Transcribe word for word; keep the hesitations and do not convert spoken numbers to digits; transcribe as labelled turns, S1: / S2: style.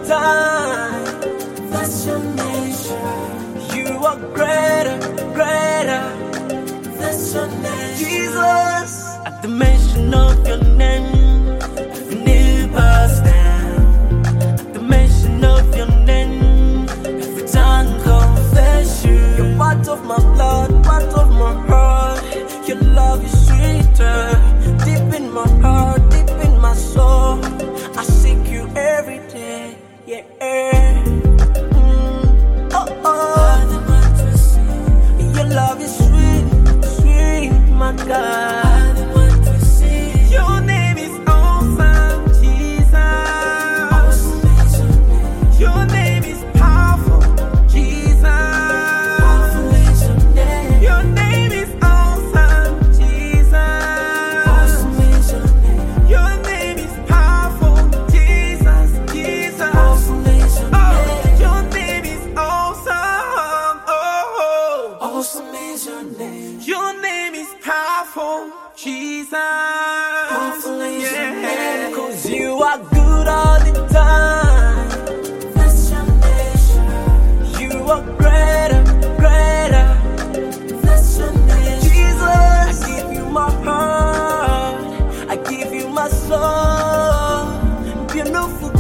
S1: time.
S2: That's your nature.
S1: You are greater, greater.
S2: That's your nature.
S1: Jesus, at the mention of your name, every knee bows down. At the mention of your name, every tongue confess you. You're part of my blood, part of my heart. Your love is sweeter, deep in my heart, deep in my soul. I seek you every day, yeah. Mm. Oh, oh. Your love is sweet, sweet, my God. Your name is awesome, Jesus.
S2: Awesome is your name.
S1: Your name is powerful, Jesus.
S2: Powerful is your name.
S1: Your name is awesome, Jesus.
S2: Awesome is your name.
S1: Your name is powerful, Jesus, Jesus.
S2: Awesome is your
S1: Oh,
S2: name.
S1: your name is awesome. Oh,
S2: Awesome is your name.
S1: your name is powerful, Jesus.
S2: Powerful is your name.
S1: Cause you are good all the time.
S2: That's your nature.
S1: You are greater, greater.
S2: That's your nature.
S1: Jesus, I give you my heart. I give you my soul. Beautiful